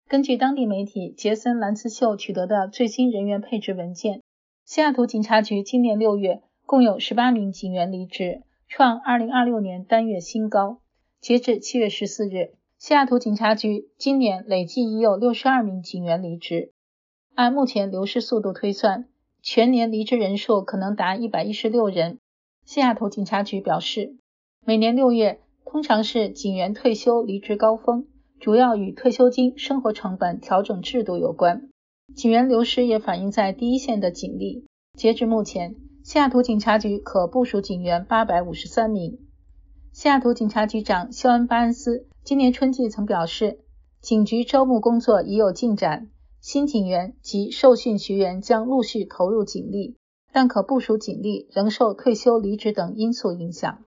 根据当地媒体杰森·兰茨秀取得的最新人员配置文件，西雅图警察局今年6月共有18名警员离职，创2026年单月新高。截至7月14日，西雅图警察局今年累计已有62名警员离职。按目前流失速度推算，全年离职人数可能达116人。西雅图警察局表示，每年6月通常是警员退休离职高峰，主要与退休金、生活成本调整制度有关。警员流失也反映在第一线的警力。截至目前，西雅图警察局可部署警员853名。西雅图警察局长肖恩·巴恩斯今年春季曾表示，警局招募工作已有进展，新警员及受训学员将陆续投入警力，但可部署警力仍受退休离职等因素影响。